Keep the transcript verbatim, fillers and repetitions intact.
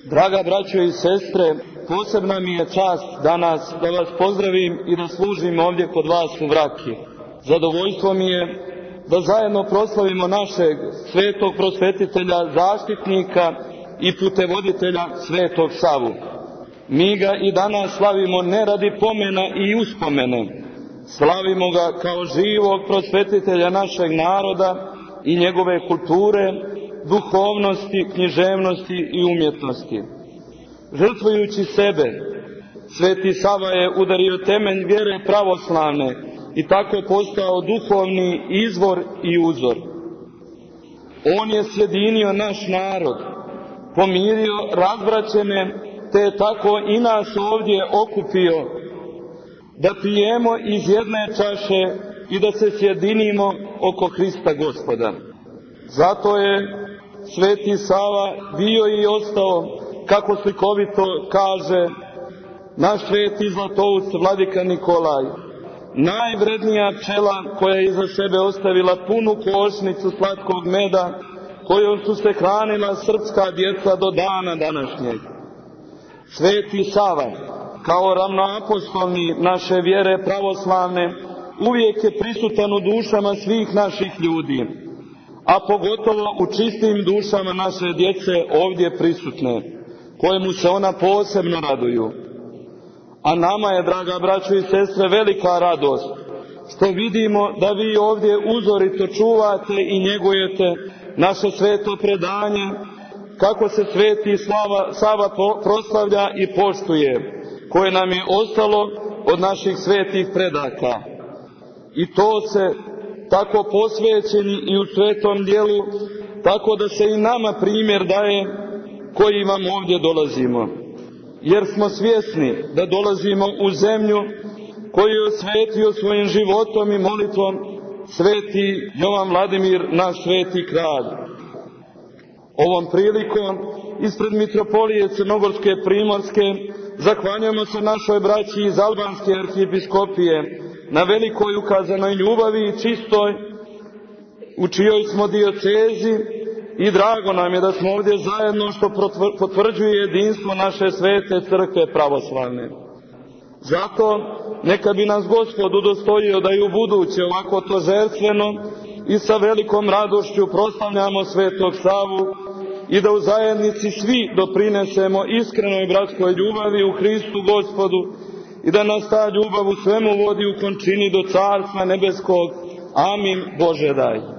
Draga braćo i sestre, posebna mi je čast danas da vas pozdravim i da služim ovdje kod vas u Vraki. Zadovoljstvo mi je da zajedno proslavimo našeg svetog prosvetitelja, zaštitnika i putevoditelja Svetog Savu. Mi ga i danas slavimo ne radi pomena i uspomene, slavimo ga kao živog prosvetitelja našeg naroda i njegove kulture, duhovnosti, književnosti i umjetnosti. Žrtvujući sebe, Sveti Sava je udario temelj vjere pravoslavne i tako postao duhovni izvor i uzor. On je sjedinio naš narod, pomirio razbraćene, te je tako i nas ovdje okupio da pijemo iz jedne čaše i da se sjedinimo oko Hrista Gospoda. Zato je Sveti Sava bio i ostao, kako slikovito kaže naš sveti zlatouc Vladika Nikolaj, najvrednija pčela koja je iza sebe ostavila punu košnicu slatkog meda kojom su se hranila srpska djeca do dana današnjeg. Sveti Sava, kao ravnoapostolni naše vjere pravoslavne, uvijek je prisutan u dušama svih naših ljudi, a pogotovo u čistim dušama naše djece ovdje prisutne, kojemu se ona posebno raduju. A nama je, draga braćo i sestre, velika radost što vidimo da vi ovdje uzorito čuvate i njegujete naše sveto predanje, kako se Sveti Slava, Sava proslavlja i poštuje, koje nam je ostalo od naših svetih predaka. I to se tako posvećeni i u svetom dijelu, tako da se i nama primjer daje koji vam ovdje dolazimo. Jer smo svjesni da dolazimo u zemlju koju je osvetio svojim životom i molitvom Sveti Jovan Vladimir, naš sveti kralj. Ovom prilikom, ispred Mitropolije Crnogorske Primorske, zahvaljujemo se našoj braći iz Albanske arhijepiskopije na velikoj ukazanoj ljubavi i čistoj, u čijoj smo diocezi, i drago nam je da smo ovdje zajedno, što potvrđuje jedinstvo naše svete crkve pravoslavne. Zato neka bi nas Gospod udostojio da i u buduće ovako to žrtveno i sa velikom radošću proslavljamo Svetog Savu i da u zajednici svi doprinesemo iskrenoj bratskoj ljubavi u Hristu Gospodu i da nas ta ljubav u svemu vodi u končini do Carstva nebeskog. Amin. Bože daj.